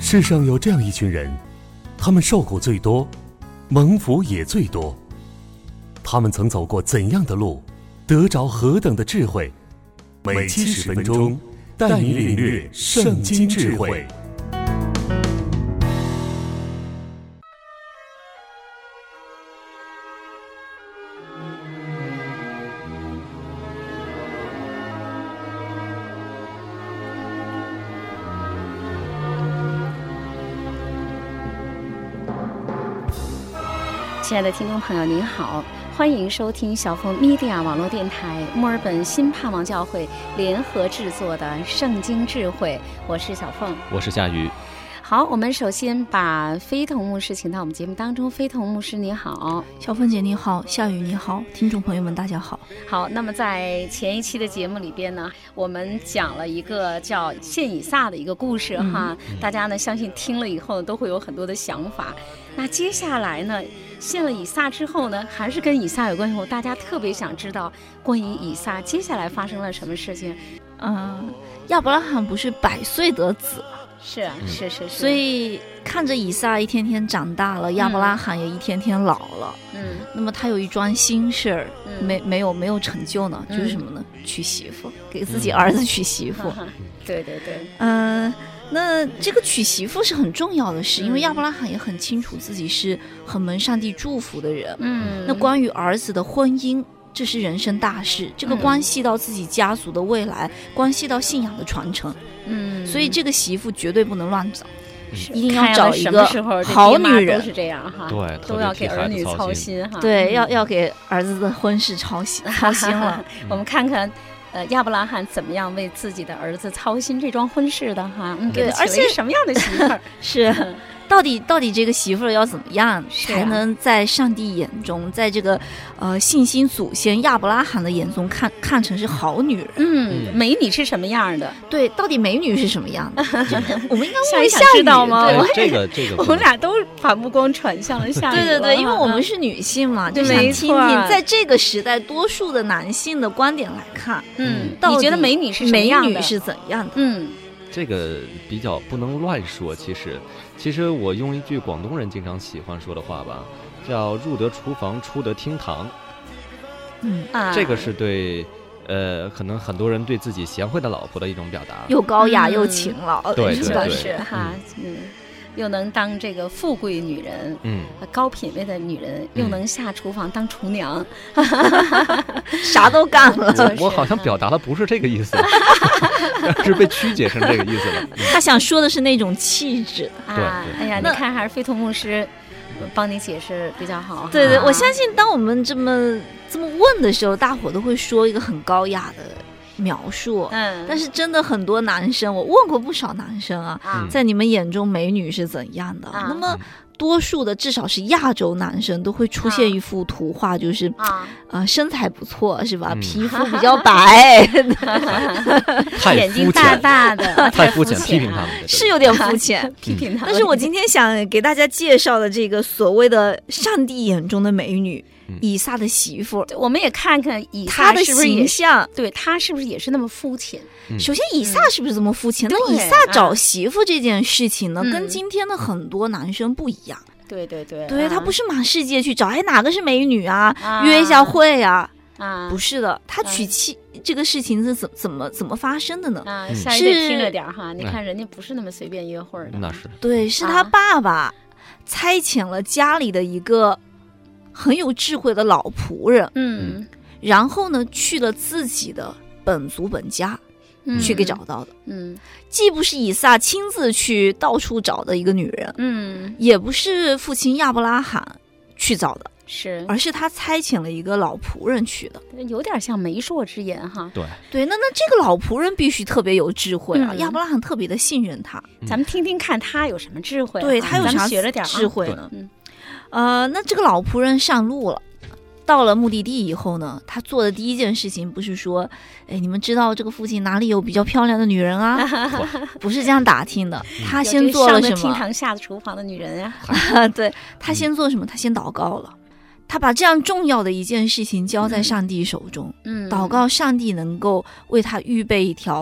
世上有这样一群人，他们受苦最多，蒙福也最多。他们曾走过怎样的路，得着何等的智慧？每70分钟，带你领略圣经智慧。 亲爱的听众朋友您好，欢迎收听小凤 Media 网络电台墨尔本新盼望教会联合制作的圣经智慧，我是小凤， 我是夏雨。 好，我们首先把非同牧师请到我们节目当中。非同牧师你好。 小凤姐你好，夏雨你好，听众朋友们大家好。 好，那么在前一期的节目里边呢，我们讲了一个叫献以撒的一个故事哈，大家呢相信听了以后都会有很多的想法。那接下来呢，献了以撒之后呢，还是跟以撒有关系，大家特别想知道关于以撒接下来发生了什么事情。 亚伯拉罕不是100岁得子吗？ 是， 所以看着以撒一天天长大了，亚伯拉罕也一天天老了。那么他有一桩心事儿，没有成就呢，就是什么呢？娶媳妇，给自己儿子娶媳妇。 对。 那这个娶媳妇是很重要的事，因为亚伯拉罕也很清楚自己是很蒙上帝祝福的人。那关于儿子的婚姻，这是人生大事，这个关系到自己家族的未来，关系到信仰的传承。所以这个媳妇绝对不能乱找，一定要找一个好女人。 都是这样哈， 对， 都要给儿女操心哈。 对，要给儿子的婚事操心了。 我们看看亚伯拉罕怎么样为自己的儿子操心这桩婚事的哈。 对，而且什么样的媳妇儿是到底这个媳妇儿要怎么样才能在上帝眼中，在这个信心祖先亚伯拉罕的眼中看成是好女人？ 美女是什么样的？ 对，到底美女是什么样的？我们应该问一下知道吗？ 这个我们俩都把目光传向了夏雨。 对，因为我们是女性嘛，就想听听在这个时代多数的男性的观点来看， 你觉得美女是什么样的？ 美女是怎样的？ 这个比较不能乱说。其实我用一句广东人经常喜欢说的话吧，叫入得厨房出得厅堂。这个是对可能很多人对自己贤惠的老婆的一种表达， 又高雅又勤劳。 对， 是哈。又能当这个富贵女人，高品位的女人，又能下厨房当厨娘， 啥都干了。 我好像表达的不是这个意思，是被曲解成这个意思了。 他想说的是那种气质。 对， 哎呀，你看还是非同牧师帮你解释比较好。 对，我相信当我们这么问的时候，大伙都会说一个很高雅的描述。但是真的很多男生，我问过不少男生啊，在你们眼中美女是怎样的？那么多数的至少是亚洲男生都会出现一幅图画，就是身材不错是吧？皮肤比较白， 眼睛大大的， 太肤浅，批评他们是有点肤浅， 批评他们。 但是我今天想给大家介绍的这个所谓的上帝眼中的美女，以撒的媳妇， 我们也看看以撒的形象， 对他是不是也是那么肤浅？ 首先以撒是不是这么肤浅？那以撒找媳妇这件事情呢，跟今天的很多男生不一样。 对， 他不是满世界去找，哪个是美女啊，约一下会啊。不是的，他娶妻这个事情是怎么发生的呢？ 下一位听着点哈，你看人家不是那么随便约会的。 那是对，是他爸爸差遣了家里的一个很有智慧的老仆人，然后呢去了自己的本族本家，去给找到的。既不是以撒亲自去到处找的一个女人，也不是父亲亚伯拉罕去找的，而是他差遣了一个老仆人去的， 有点像媒妁之言哈。 对，那这个老仆人必须特别有智慧啊，亚伯拉罕特别的信任他。 咱们听听看他有什么智慧。 对，他有啥学了点智慧呢？那这个老仆人上路了。到了目的地以后呢，他做的第一件事情不是说，你们知道这个附近哪里有比较漂亮的女人啊？不是这样打听的，他先做了什么？ 上厅堂下厨房的女人呀。 对，他先做什么？他先祷告了。他把这样重要的一件事情交在上帝手中，祷告上帝能够为他预备一条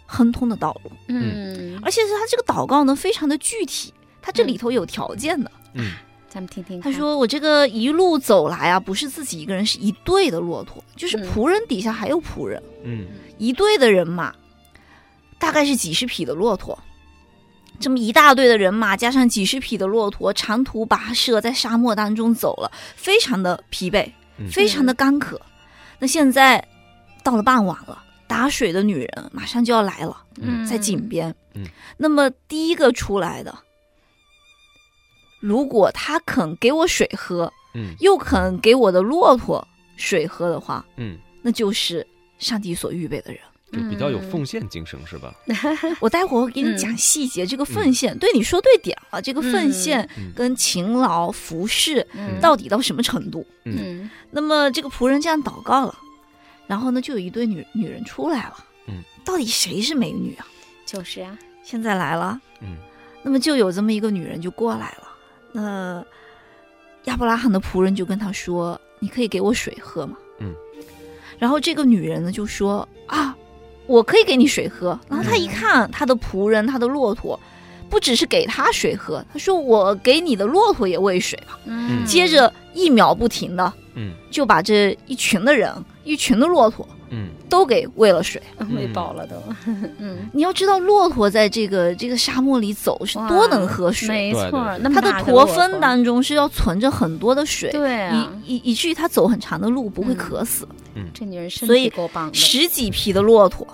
亨通的道路。而且是他这个祷告呢非常的具体，他这里头有条件的。 咱们听听。 他说我这个一路走来啊，不是自己一个人，是一队的骆驼，就是仆人底下还有仆人。一队的人马，大概是几十匹的骆驼。这么一大队的人马加上几十匹的骆驼，长途跋涉在沙漠当中走了，非常的疲惫，非常的干渴。那现在到了傍晚了，打水的女人马上就要来了，在井边。那么第一个出来的，如果他肯给我水喝，又肯给我的骆驼水喝的话，那就是上帝所预备的人。 就比较有奉献精神是吧？ 我待会儿给你讲细节，这个奉献，对，你说对点了，这个奉献跟勤劳服侍到底到什么程度？那么这个仆人这样祷告了，然后呢，就有一对女人出来了。到底谁是美女啊？ 就是啊， 现在来了。那么就有这么一个女人就过来了。那亚伯拉罕的仆人就跟他说：“你可以给我水喝吗？”然后这个女人呢就说：“啊，我可以给你水喝。”然后他一看他的仆人，他的骆驼，不只是给他水喝，他说：“我给你的骆驼也喂水吧。”接着一秒不停的，就把这一群的人，一群的骆驼，都给喂了水， 喂饱了都。 你要知道，骆驼在这个沙漠里走是多能喝水， 没错， 它的驼峰当中是要存着很多的水， 对啊， 以至于它走很长的路不会渴死。 这女人身体够棒的， 所以10几匹的骆驼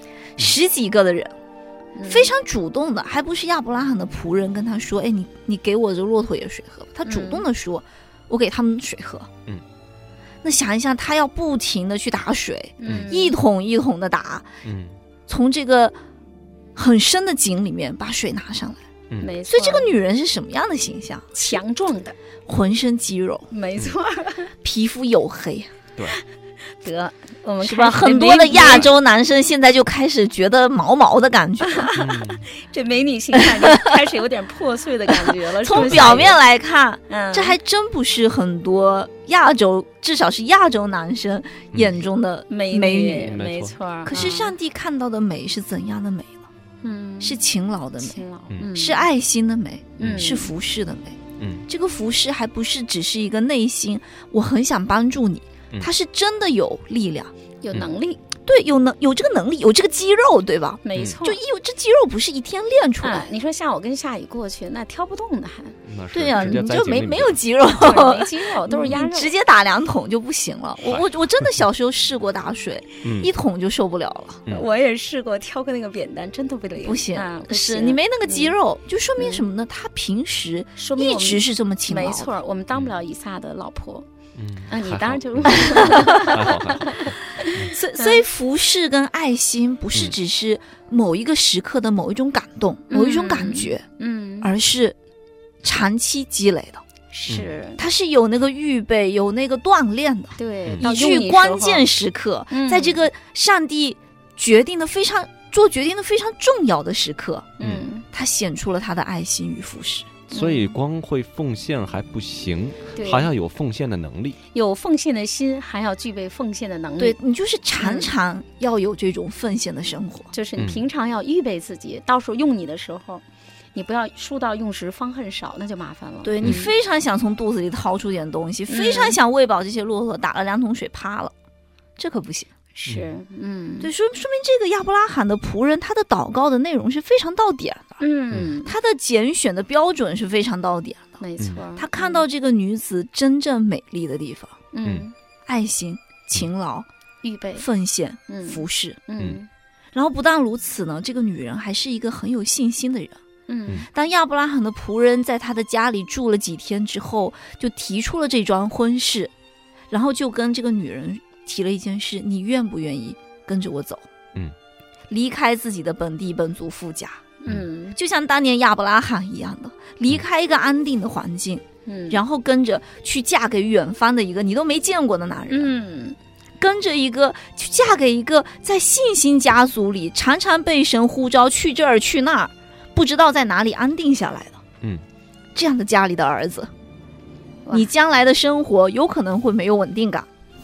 ，10几个的人，非常主动的，还不是亚伯拉罕的仆人跟他说：“哎，你给我这骆驼也水喝。”他主动的说：“我给他们水喝。”那想一想，他要不停的去打水，一桶一桶的打，从这个很深的井里面把水拿上来。 没错。 所以这个女人是什么样的形象？ 强壮的， 浑身肌肉， 没错， 皮肤黝黑。 对。 得，我们是吧？很多的亚洲男生现在就开始觉得毛毛的感觉， 这美女形象就开始有点破碎的感觉了。 从表面来看，这还真不是很多亚洲，至少是亚洲男生眼中的美女。 没错。 可是上帝看到的美是怎样的美呢？是勤劳的美，是爱心的美，是服侍的美。这个服侍还不是只是一个内心，我很想帮助你。他是真的有力量， 有能力， 对，有这个能力，有这个肌肉，对吧？ 没错， 就这肌肉不是一天练出来。 你说像我跟夏雨过去，那挑不动的还。 对呀，你就没有肌肉， 没肌肉都是鸭肉， 直接打2桶就不行了。我真的小时候试过打水，1桶就受不了了。 我也试过挑个那个扁担，真的不行。 是你没那个肌肉，就说明什么呢？他平时一直是这么勤劳。 没错，我们当不了以撒的老婆。你当然就所以服侍跟爱心不是只是某一个时刻的某一种感动，某一种感觉，而是长期积累的。 是， 它是有那个预备，有那个锻炼的。 对， 以至于关键时刻，在这个上帝做决定的非常重要的时刻，他显出了他的爱心与服侍。 所以光会奉献还不行，还要有奉献的能力， 有奉献的心，还要具备奉献的能力。 对，你就是常常要有这种奉献的生活， 就是你平常要预备自己，到时候用你的时候，你不要书到用时方恨少，那就麻烦了。 对，你非常想从肚子里掏出点东西，非常想喂饱这些骆驼，打了2桶水趴了，这可不行。 是， 对，说明这个亚伯拉罕的仆人，他的祷告的内容是非常到点的，他的拣选的标准是非常到点的， 没错。 他看到这个女子真正美丽的地方，爱心、勤劳、 预备、 奉献、服侍，然后不但如此呢，这个女人还是一个很有信心的人。当亚伯拉罕的仆人在他的家里住了几天之后，就提出了这桩婚事，然后就跟这个女人提了一件事：你愿不愿意跟着我走？离开自己的本地本族父家，就像当年亚伯拉罕一样的，离开一个安定的环境，然后跟着去嫁给远方的一个你都没见过的男人，跟着去嫁给一个在信心家族里常常被神呼召去这儿去那儿，不知道在哪里安定下来的，这样的家里的儿子，你将来的生活有可能会没有稳定感。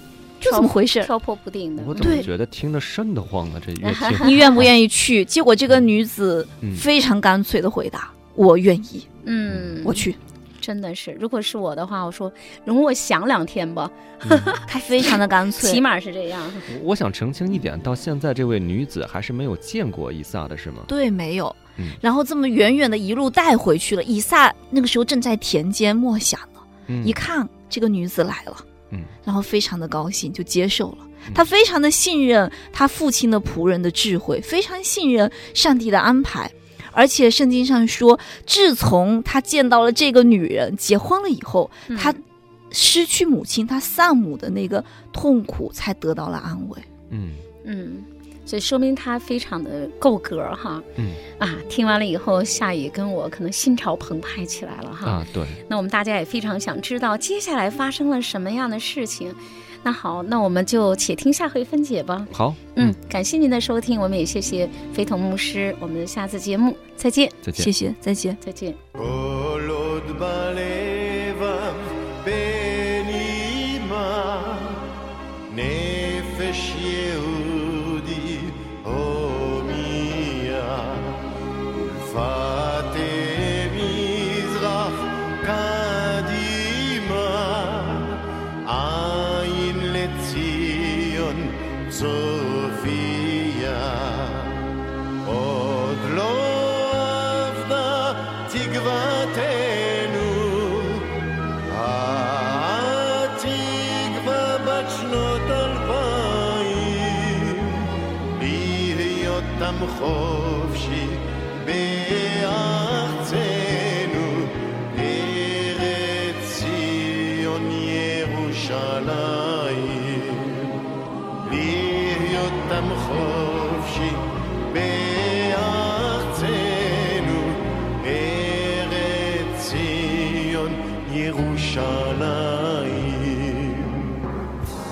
这怎么回事？ 漂泊不定的。 我怎么觉得听得瘆得慌呢？这越听， 你愿不愿意去？结果这个女子非常干脆的回答：我愿意。我去。 真的是，如果是我的话，我说容我想2天吧。 她非常的干脆， 起码是这样。 我想澄清一点，到现在这位女子还是没有见过以撒的是吗？ 对，没有。然后这么远远的一路带回去了。以撒那个时候正在田间默想呢，一看这个女子来了，然后非常的高兴，就接受了。他非常的信任他父亲的仆人的智慧，非常信任上帝的安排。而且圣经上说，自从他见到了这个女人，结婚了以后，他失去母亲，他丧母的那个痛苦才得到了安慰。 所以说明他非常的够格哈。听完了以后，夏雨跟我可能心潮澎湃起来了哈。 对。 那我们大家也非常想知道接下来发生了什么样的事情。那好，那我们就且听下回分解吧。 好， 感谢您的收听，我们也谢谢非同牧师，我们下次节目再见。 再见， 谢谢，再见， 再见。 סופיה עוד לא עבדה תקוותנו התקווה בת שנות 2000 להיות עם חופשי בארצנו ארץ ציון ירושלים אותם חופשי בארצנו ארץ ציון ירושלים